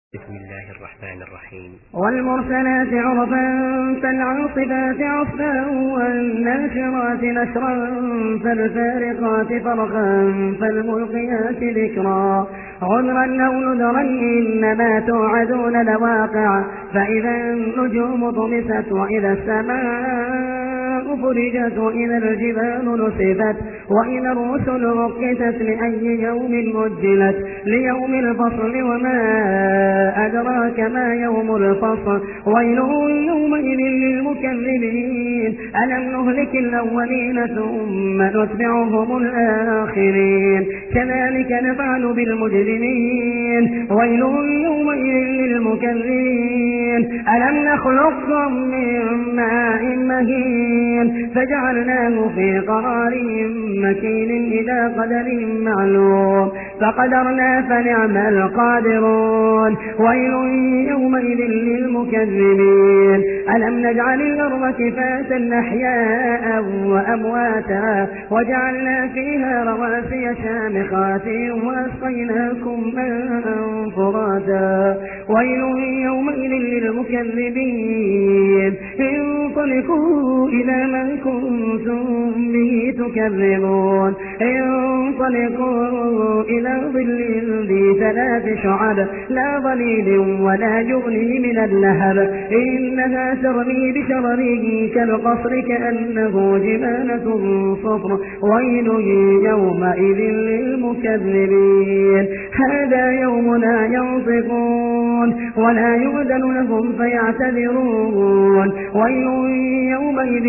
بسم الله الرحمن الرحيم. والمرسلات عرفا فالعاصفات عصفا والناشرات نشرا فالفارقات فرقا فالملقيات ذكرا عذرا أو نذرا إنما توعدون لواقع فإذا النجوم طمست وإذا السماء فرجت وإذا الجبال نصفت وإذا الرسل أقتت لأي يوم أجلت ليوم الفصل وما أدراك ما يوم الفصل ويل يومئذ للمكذبين ألم نهلك الأولين ثم نتبعهم الآخرين كذلك نفعل بالمجرمين ويل يومئذ للمكذبين ألم نخلقكم من ماء مهين فجعلناه في قرار مكين إلى قدر معلوم فقدرنا فنعم القادرون ويل يومئذ للمكذبين ألم نجعل الأرض كفاة أحياء وأمواتا وجعلنا فيها رواسي شامخات وأسقيناكم ماء فراتا ويل يومئذ للمكذبين انطلقوا إلى من كنتم به تكذبون انطلقوا إلى ظل ذي 3 شعب لا ظليل ولا يغني من اللهب إنها ترمي بشرر كالقصر كأنه جمالة صفر ويل يومئذ للمكذبين هذا يوم لا ينطقون ولا يؤذن لهم فيعتذرون ويل يومئذ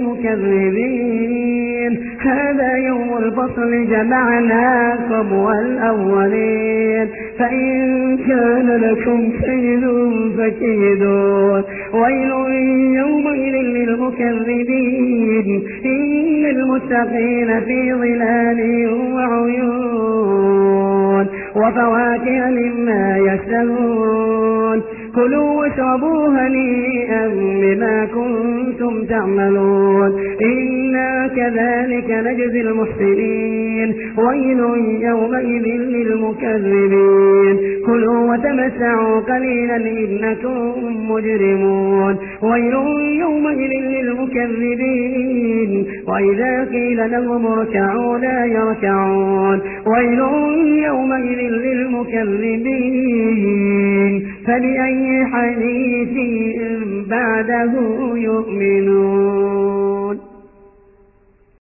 للمكذبين هذا يوم الفصل جمعناكم والأولين فإن كان لكم كيد فكيدون ويل يومئذ للمكذبين إن المتقين في ظلال وعيون وفواكه مما يشتهون كلوا واشربوا هنيئا بما كنتم تعملون إنا كذلك نجزي المحسنين ويل يومئذ للمكذبين كلوا وتمتعوا قليلا إنكم مجرمون ويل يومئذ للمكذبين وإذا قيل لهم اركعوا لا يركعون ويل يومئذ للمكذبين فبأي حديث بعده يؤمنون.